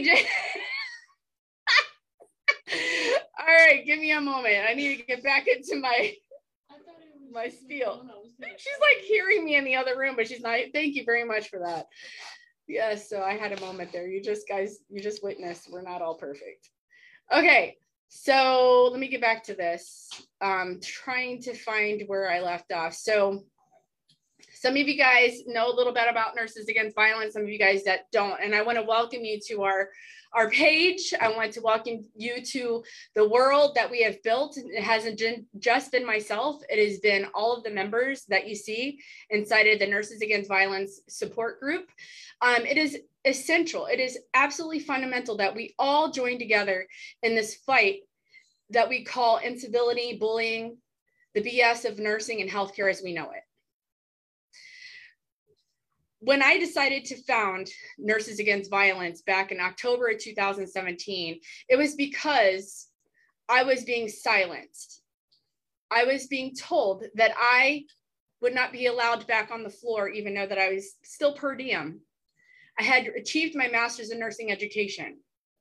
JJ. All right, give me a moment. I need to get back into my spiel. She's like hearing me in the other room, but she's not. Thank you very much for that. Yes, so I had a moment there. You just witnessed we're not all perfect. Okay, so let me get back to this. Trying to find where I left off. So some of you guys know a little bit about Nurses Against Violence, some of you guys that don't. And I want to welcome you to our page. I want to welcome you to the world that we have built. It hasn't just been myself. It has been all of the members that you see inside of the Nurses Against Violence support group. It is essential. It is absolutely fundamental that we all join together in this fight that we call incivility, bullying, the BS of nursing and healthcare as we know it. When I decided to found Nurses Against Violence back in October of 2017, it was because I was being silenced. I was being told that I would not be allowed back on the floor, even though that I was still per diem. I had achieved my master's in nursing education.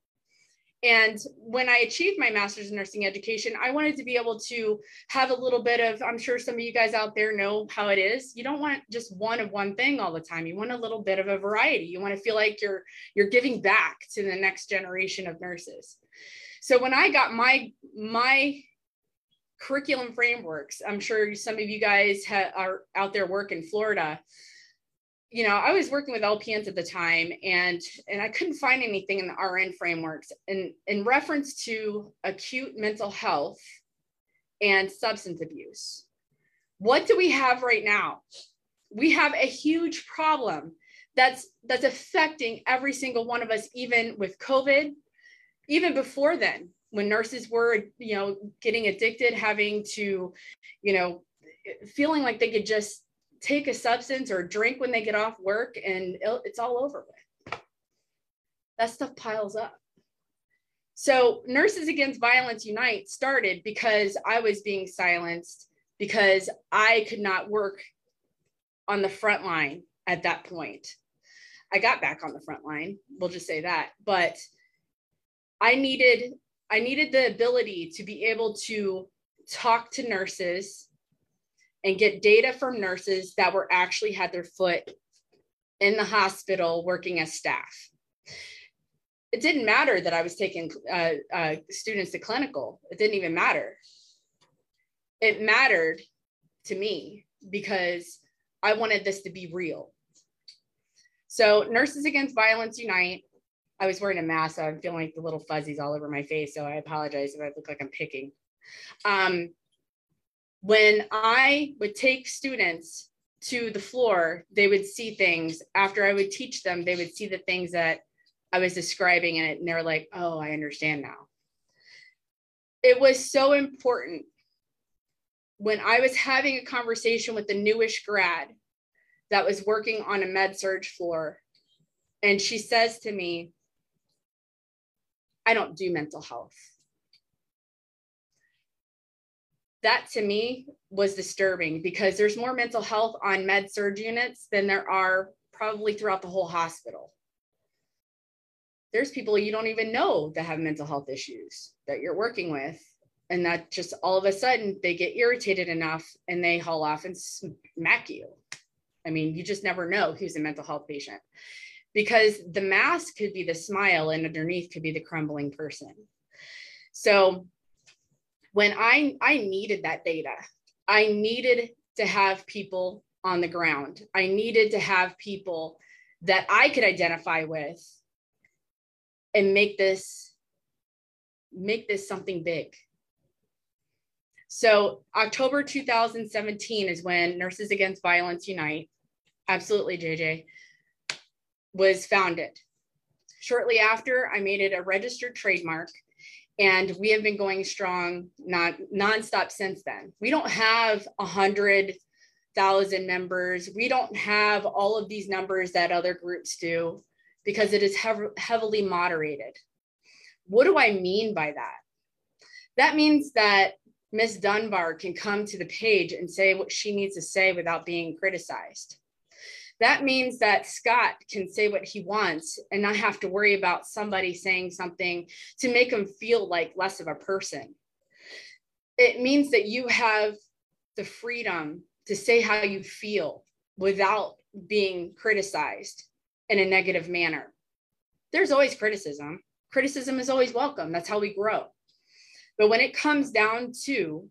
And when I achieved my master's in nursing education, I wanted to be able to have a little bit of, I'm sure some of you guys out there know how it is. You don't want just one thing all the time. You want a little bit of a variety. You want to feel like you're giving back to the next generation of nurses. So when I got my curriculum frameworks, I'm sure some of you guys are out there work in Florida. You know, I was working with LPNs at the time, and I couldn't find anything in the RN frameworks in reference to acute mental health and substance abuse. What do we have right now? We have a huge problem that's affecting every single one of us, even with COVID, even before then, when nurses were, getting addicted, having to, feeling like they could just take a substance or drink when they get off work and it's all over with. That stuff piles up. So Nurses Against Violence Unite started because I was being silenced, because I could not work on the front line at that point. I got back on the front line, we'll just say that, but I needed the ability to be able to talk to nurses and get data from nurses that were actually had their foot in the hospital working as staff. It didn't matter that I was taking students to clinical. It didn't even matter. It mattered to me because I wanted this to be real. So Nurses Against Violence Unite, I was wearing a mask, so I'm feeling like the little fuzzies all over my face, so I apologize if I look like I'm picking. When I would take students to the floor, they would see things. After I would teach them, they would see the things that I was describing in it, and they're like, oh, I understand now. It was so important when I was having a conversation with the newish grad that was working on a med-surg floor, and she says to me, I don't do mental health. That to me was disturbing because there's more mental health on med-surg units than there are probably throughout the whole hospital. There's people you don't even know that have mental health issues that you're working with, and that just all of a sudden they get irritated enough and they haul off and smack you. I mean, you just never know who's a mental health patient, because the mask could be the smile and underneath could be the crumbling person. So when I needed that data, I needed to have people on the ground. I needed to have people that I could identify with and make this something big. So October 2017 is when Nurses Against Violence Unite, absolutely JJ, was founded. Shortly after, I made it a registered trademark, and we have been going strong, nonstop since then. We don't have 100,000 members. We don't have all of these numbers that other groups do because it is heavily moderated. What do I mean by that? That means that Ms. Dunbar can come to the page and say what she needs to say without being criticized. That means that Scott can say what he wants and not have to worry about somebody saying something to make him feel like less of a person. It means that you have the freedom to say how you feel without being criticized in a negative manner. There's always criticism. Criticism is always welcome. That's how we grow. But when it comes down to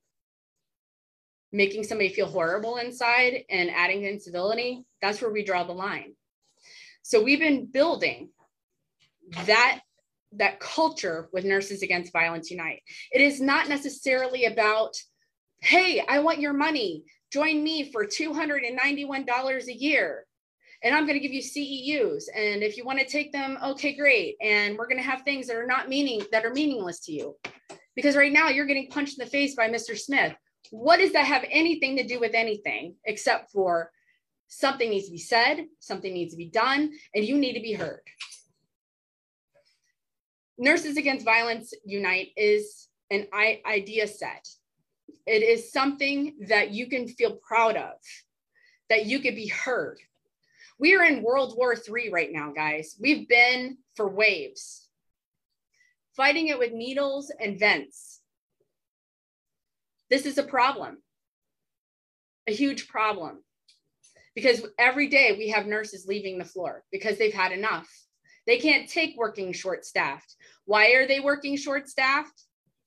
making somebody feel horrible inside and adding incivility, that's where we draw the line. So we've been building that culture with Nurses Against Violence Unite. It is not necessarily about, hey, I want your money. Join me for $291 a year. And I'm going to give you CEUs. And if you want to take them, okay, great. And we're going to have things that are meaningless to you. Because right now you're getting punched in the face by Mr. Smith. What does that have anything to do with anything except for something needs to be said, something needs to be done, and you need to be heard. Nurses Against Violence Unite is an idea set. It is something that you can feel proud of, that you could be heard. We are in World War III right now, guys. We've been for waves, fighting it with needles and vents. This is a problem, a huge problem, because every day we have nurses leaving the floor because they've had enough. They can't take working short-staffed. Why are they working short-staffed?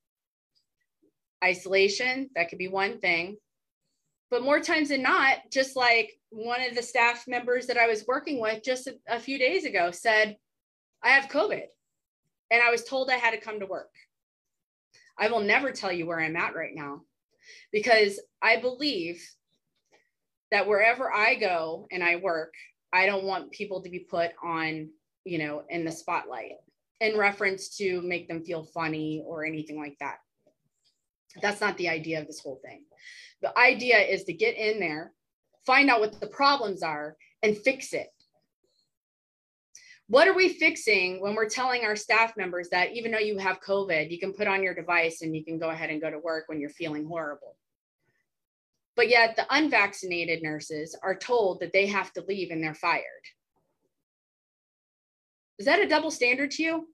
Isolation, that could be one thing. But more times than not, just like one of the staff members that I was working with just a few days ago said, I have COVID, and I was told I had to come to work. I will never tell you where I'm at right now, because I believe that wherever I go and I work, I don't want people to be put on, in the spotlight in reference to make them feel funny or anything like that. That's not the idea of this whole thing. The idea is to get in there, find out what the problems are, and fix it. What are we fixing when we're telling our staff members that even though you have COVID, you can put on your device and you can go ahead and go to work when you're feeling horrible? But yet the unvaccinated nurses are told that they have to leave and they're fired. Is that a double standard to you?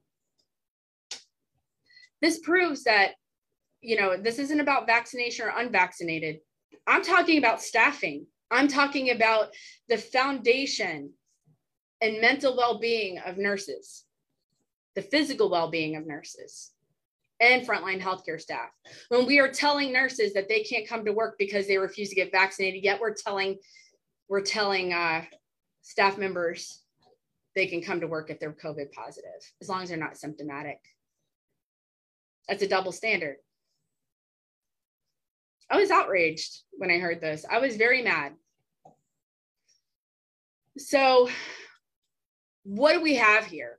This proves that, this isn't about vaccination or unvaccinated. I'm talking about staffing. I'm talking about the foundation and mental well-being of nurses, the physical well-being of nurses and frontline healthcare staff. When we are telling nurses that they can't come to work because they refuse to get vaccinated, yet we're telling staff members they can come to work if they're COVID positive, as long as they're not symptomatic. That's a double standard. I was outraged when I heard this. I was very mad. So what do we have here?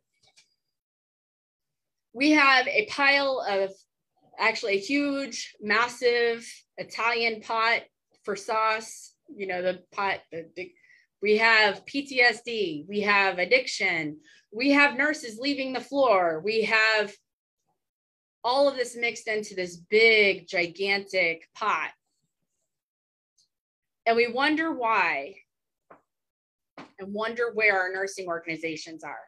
We have a pile of, actually a huge, massive Italian pot for sauce, the pot, we have PTSD, we have addiction, we have nurses leaving the floor, we have all of this mixed into this big, gigantic pot. And we wonder why and wonder where our nursing organizations are.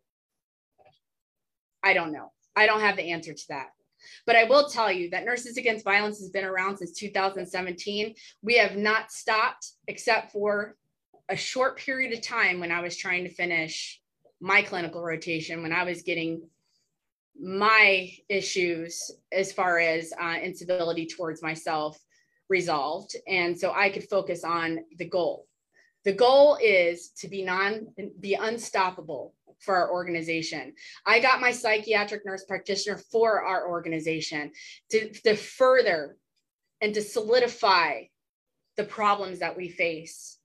I don't know. I don't have the answer to that. But I will tell you that Nurses Against Violence has been around since 2017. We have not stopped except for a short period of time when I was trying to finish my clinical rotation, when I was getting my issues as far as incivility towards myself resolved. And so I could focus on the goal. The goal is to be unstoppable for our organization. I got my psychiatric nurse practitioner for our organization to further and to solidify the problems that we face.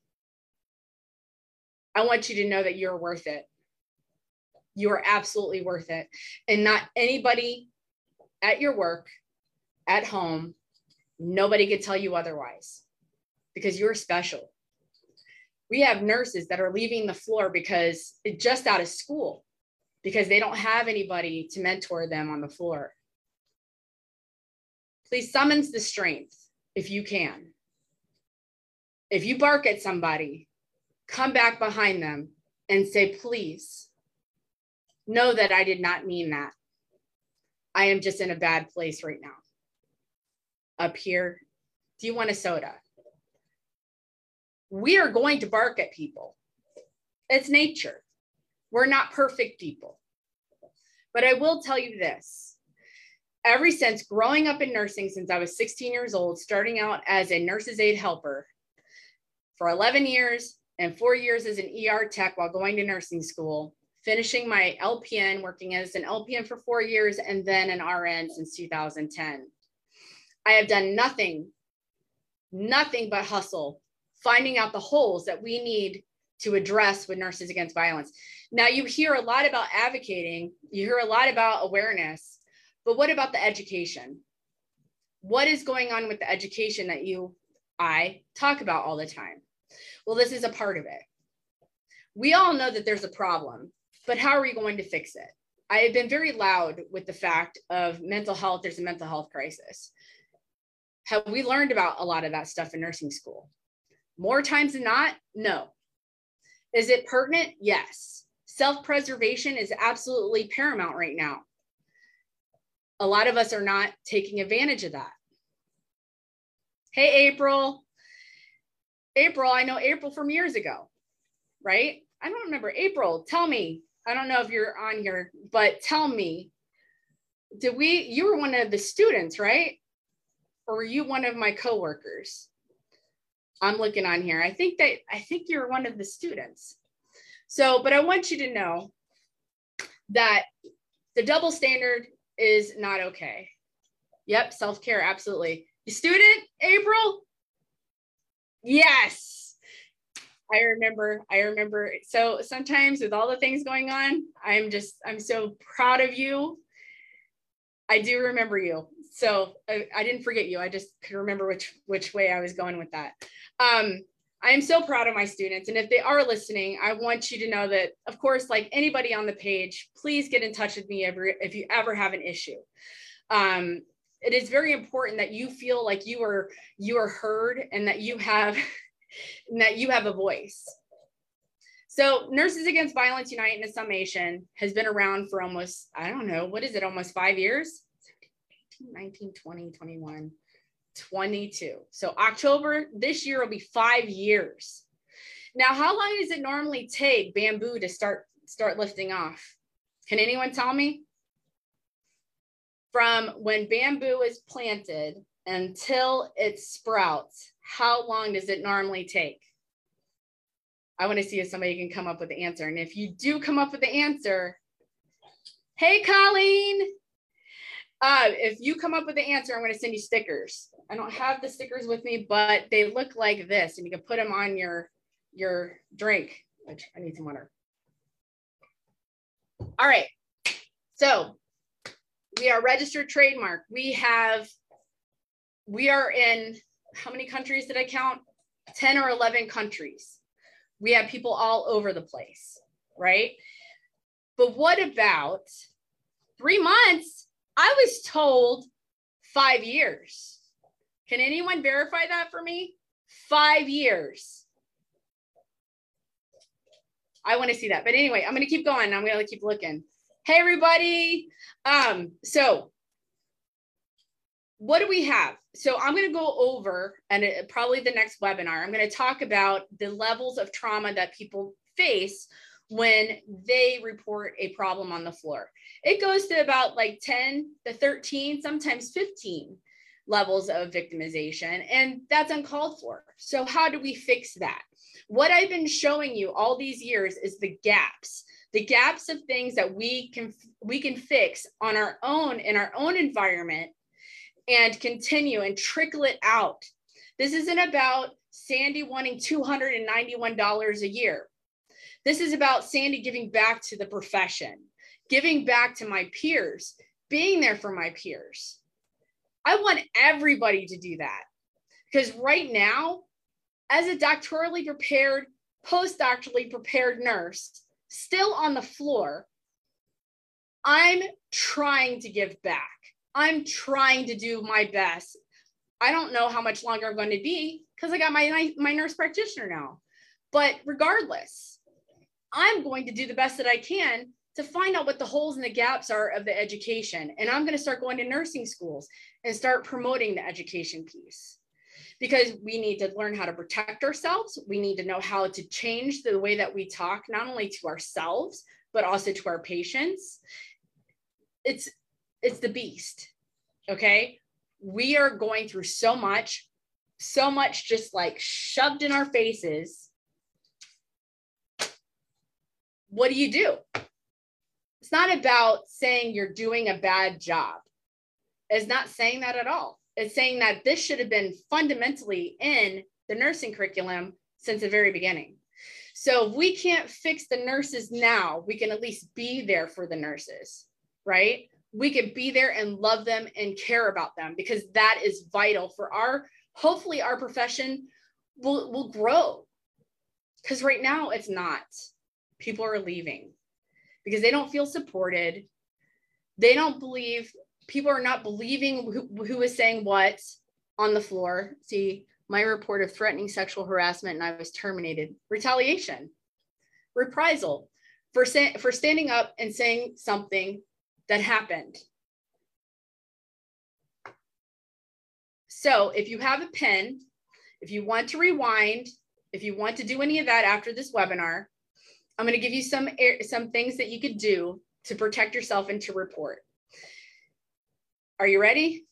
I want you to know that you're worth it. You are absolutely worth it. And not anybody at your work, at home, nobody could tell you otherwise, because you're special. We have nurses that are leaving the floor because just out of school, because they don't have anybody to mentor them on the floor. Please summons the strength if you can. If you bark at somebody, come back behind them and say, please, know that I did not mean that. I am just in a bad place right now. Up here, do you want a soda? We are going to bark at people. It's nature. We're not perfect people. But I will tell you this. Ever since growing up in nursing, since I was 16 years old, starting out as a nurse's aide helper for 11 years and 4 years as an ER tech while going to nursing school, finishing my LPN, working as an LPN for 4 years, and then an RN since 2010. I have done nothing but hustle, finding out the holes that we need to address with Nurses Against Violence. Now, you hear a lot about advocating, you hear a lot about awareness, but what about the education? What is going on with the education that I talk about all the time? Well, this is a part of it. We all know that there's a problem, but how are we going to fix it? I have been very loud with the fact of mental health. There's a mental health crisis. Have we learned about a lot of that stuff in nursing school? More times than not, no. Is it pertinent? Yes. Self-preservation is absolutely paramount right now. A lot of us are not taking advantage of that. Hey, April. April, I know April from years ago, right? I don't remember. April, tell me. I don't know if you're on here, but tell me, you were one of the students, right? Or were you one of my coworkers? I'm looking on here. I think you're one of the students. So, but I want you to know that the double standard is not okay. Yep, self-care, absolutely. You student, April? Yes. I remember. So sometimes with all the things going on, I'm so proud of you. I do remember you. So I didn't forget you. I just could remember which way I was going with that. I am so proud of my students. And if they are listening, I want you to know that, of course, like anybody on the page, please get in touch with me if you ever have an issue. It is very important that you feel like you are heard and that you have a voice. So Nurses Against Violence Unite in a summation has been around for almost, I don't know, what is it, almost 5 years? 19, 20, 21, 22. So October this year will be 5 years. Now, how long does it normally take bamboo to start lifting off? Can anyone tell me? From when bamboo is planted until it sprouts, how long does it normally take? I want to see if somebody can come up with the answer. And if you do come up with the answer, hey, Colleen, if you come up with the answer, I'm going to send you stickers. I don't have the stickers with me, but they look like this, and you can put them on your drink, which I need some water. All right. So we are registered trademark. We are in, how many countries did I count? 10 or 11 countries. We have people all over the place, right? But what about 3 months? I was told 5 years. Can anyone verify that for me? 5 years. I want to see that. But anyway, I'm going to keep going. I'm going to keep looking. Hey, everybody. So what do we have? So I'm going to go over, and probably the next webinar, I'm going to talk about the levels of trauma that people face when they report a problem on the floor. It goes to about like 10 to 13, sometimes 15 levels of victimization, and that's uncalled for. So how do we fix that? What I've been showing you all these years is the gaps of things that we can fix on our own, in our own environment, and continue and trickle it out. This isn't about Sandy wanting $291 a year. This is about Sandy giving back to the profession, giving back to my peers, being there for my peers. I want everybody to do that, because right now, as a doctorally prepared, postdoctorally prepared nurse, still on the floor, I'm trying to give back. I'm trying to do my best. I don't know how much longer I'm going to be because I got my nurse practitioner now. But regardless, I'm going to do the best that I can to find out what the holes and the gaps are of the education. And I'm going to start going to nursing schools and start promoting the education piece, because we need to learn how to protect ourselves. We need to know how to change the way that we talk, not only to ourselves, but also to our patients. It's the beast. Okay. We are going through so much just like shoved in our faces. What do you do? It's not about saying you're doing a bad job. It's not saying that at all. It's saying that this should have been fundamentally in the nursing curriculum since the very beginning. So if we can't fix the nurses now, we can at least be there for the nurses, right? We can be there and love them and care about them, because that is vital for hopefully our profession will grow. Because right now it's not. People are leaving because they don't feel supported. They don't believe, people are not believing who is saying what on the floor. See, my report of threatening sexual harassment and I was terminated. Retaliation, reprisal for standing up and saying something that happened. So if you have a pen, if you want to rewind, if you want to do any of that after this webinar, I'm going to give you some things that you could do to protect yourself and to report. Are you ready?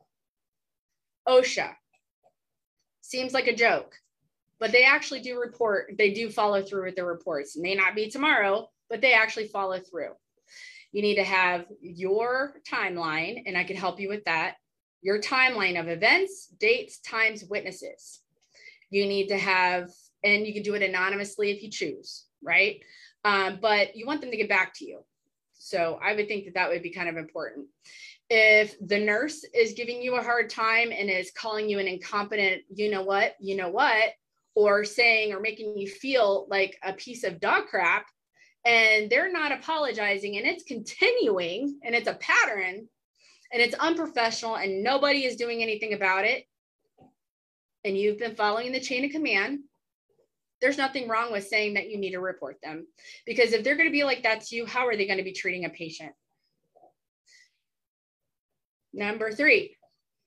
OSHA. Seems like a joke, but they actually do report. They do follow through with their reports. It may not be tomorrow, but they actually follow through. You need to have your timeline, and I can help you with that. Your timeline of events, dates, times, witnesses. You need to have, and you can do it anonymously if you choose, right? But you want them to get back to you. So I would think that that would be kind of important. If the nurse is giving you a hard time and is calling you an incompetent, you know what, or saying or making you feel like a piece of dog crap, and they're not apologizing and it's continuing and it's a pattern and it's unprofessional and nobody is doing anything about it, and you've been following the chain of command, there's nothing wrong with saying that you need to report them. Because if they're going to be like that to you, how are they going to be treating a patient? Number 3,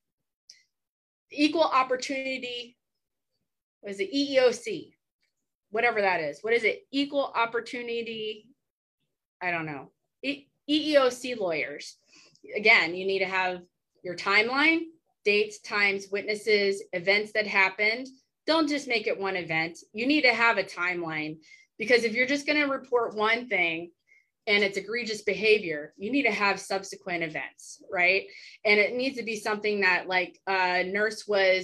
equal opportunity, what is it? EEOC, whatever that is. What is it? Equal opportunity, I don't know. EEOC lawyers. Again, you need to have your timeline, dates, times, witnesses, events that happened. Don't just make it one event. You need to have a timeline, because if you're just going to report one thing and it's egregious behavior, you need to have subsequent events, right? And it needs to be something that, like, nurse A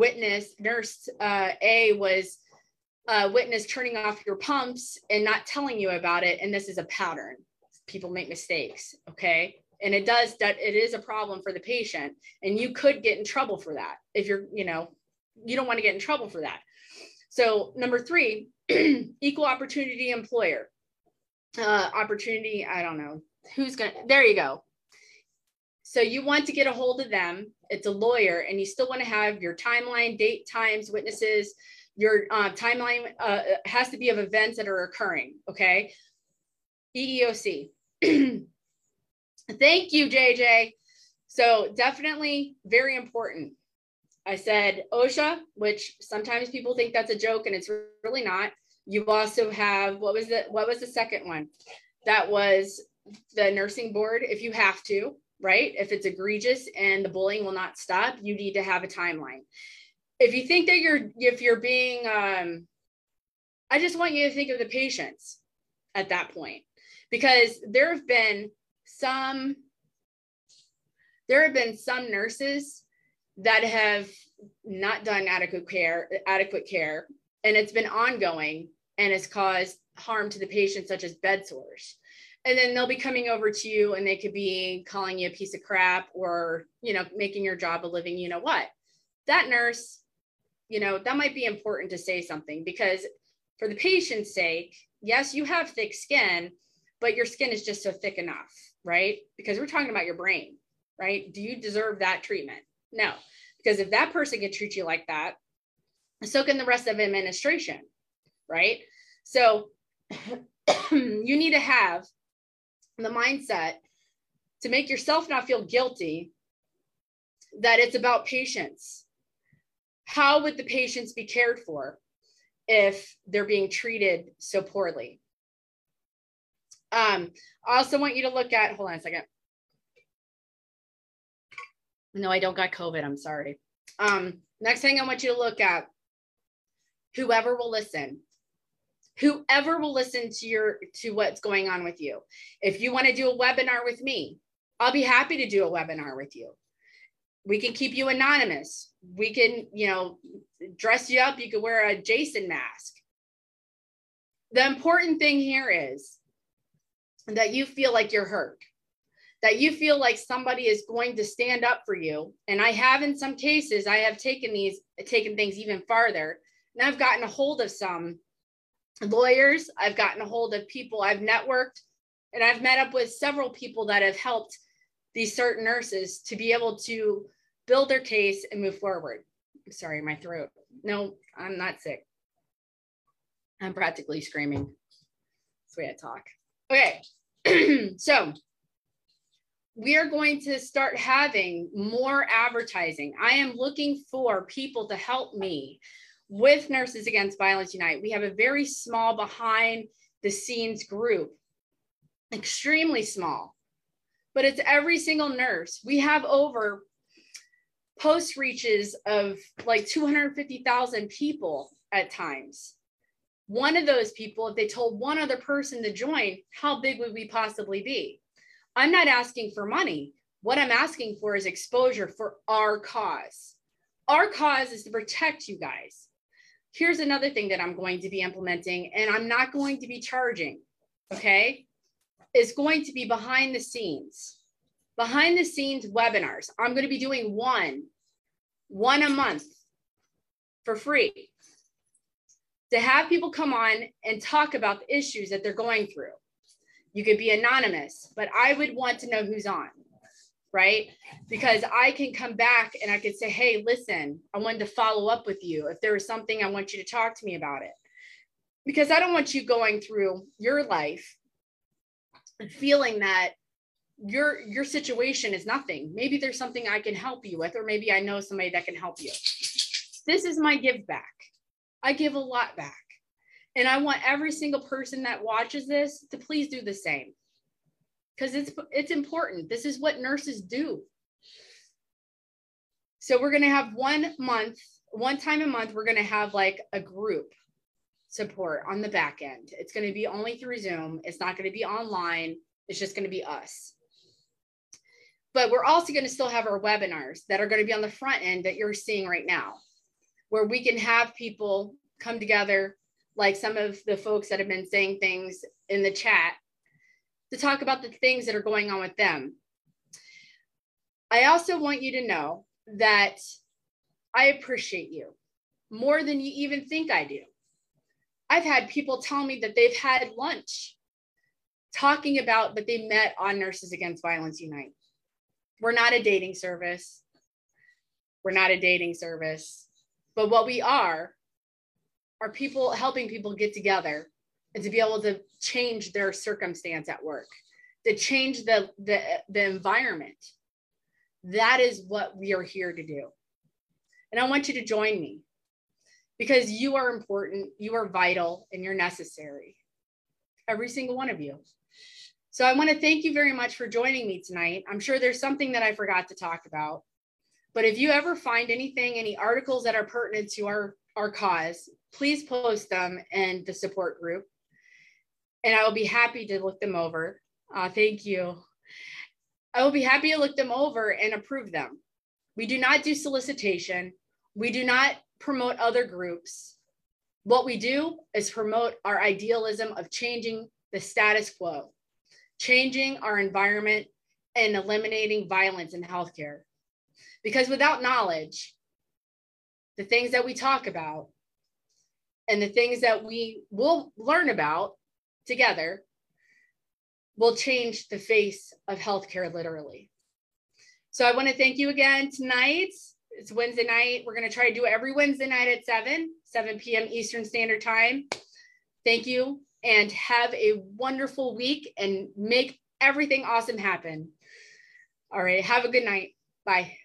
was witness turning off your pumps and not telling you about it. And this is a pattern. People make mistakes, okay? And it is a problem for the patient, and you could get in trouble for that if you're, you don't want to get in trouble for that. So number 3, equal opportunity employer. Opportunity, I don't know. There you go. So you want to get a hold of them. It's a lawyer, and you still want to have your timeline, date, times, witnesses. Your timeline has to be of events that are occurring, okay? EEOC. Thank you, JJ. So definitely very important. I said OSHA, which sometimes people think that's a joke, and it's really not. You also have, what was the second one? That was the nursing board. If you have to, right? If it's egregious and the bullying will not stop, you need to have a timeline. If you think that if you're being, I just want you to think of the patients at that point, because there have been some nurses that have not done adequate care, and it's been ongoing, and it's caused harm to the patient, such as bed sores. And then they'll be coming over to you, and they could be calling you a piece of crap, or, making your job a living, what. That nurse, that might be important to say something, because for the patient's sake, yes, you have thick skin, but your skin is just so thick enough, right? Because we're talking about your brain, right? Do you deserve that treatment? No. Because if that person can treat you like that, so can the rest of administration, right? So you need to have the mindset to make yourself not feel guilty that it's about patients. How would the patients be cared for if they're being treated so poorly? I also want you to look at, hold on a second. No, I don't got COVID. I'm sorry. Next thing I want you to look at, whoever will listen to what's going on with you. If you want to do a webinar with me, I'll be happy to do a webinar with you. We can keep you anonymous. We can, dress you up. You could wear a Jason mask. The important thing here is that you feel like you're heard, that you feel like somebody is going to stand up for you. And I have, in some cases, I have taken things even farther. And I've gotten a hold of some lawyers. I've gotten a hold of people. I've networked, and I've met up with several people that have helped these certain nurses to be able to build their case and move forward. Sorry, my throat. No, I'm not sick. I'm practically screaming. That's the way I talk. Okay, so we are going to start having more advertising. I am looking for people to help me with Nurses Against Violence Unite. We have a very small behind the scenes group, extremely small, but it's every single nurse. We have over post reaches of like 250,000 people at times. One of those people, if they told one other person to join, how big would we possibly be? I'm not asking for money. What I'm asking for is exposure for our cause. Our cause is to protect you guys. Here's another thing that I'm going to be implementing, and I'm not going to be charging, okay? It's going to be behind the scenes webinars. I'm going to be doing one a month for free to have people come on and talk about the issues that they're going through. You could be anonymous, but I would want to know who's on, right? Because I can come back and I could say, hey, listen, I wanted to follow up with you. If there was something, I want you to talk to me about it. Because I don't want you going through your life and feeling that your situation is nothing. Maybe there's something I can help you with, or maybe I know somebody that can help you. This is my give back. I give a lot back. And I want every single person that watches this to please do the same. Because it's important. This is what nurses do. So we're going to have one time a month, we're going to have like a group support on the back end. It's going to be only through Zoom. It's not going to be online. It's just going to be us. But we're also going to still have our webinars that are going to be on the front end that you're seeing right now, where we can have people come together, like some of the folks that have been saying things in the chat, to talk about the things that are going on with them. I also want you to know that I appreciate you more than you even think I do. I've had people tell me that they've had lunch talking about that they met on Nurses Against Violence Unite. We're not a dating service. But what we are people helping people get together and to be able to change their circumstance at work, to change the environment. That is what we are here to do. And I want you to join me because you are important, you are vital, and you're necessary. Every single one of you. So I want to thank you very much for joining me tonight. I'm sure there's something that I forgot to talk about, but if you ever find anything, any articles that are pertinent to our cause, please post them in the support group and I will be happy to look them over. Thank you. I will be happy to look them over and approve them. We do not do solicitation. We do not promote other groups. What we do is promote our idealism of changing the status quo, changing our environment, and eliminating violence in healthcare. Because without knowledge, the things that we talk about and the things that we will learn about together will change the face of healthcare literally. So I want to thank you again tonight. It's Wednesday night. We're going to try to do it every Wednesday night at 7 p.m. Eastern Standard Time. Thank you, and have a wonderful week, and make everything awesome happen. All right. Have a good night. Bye.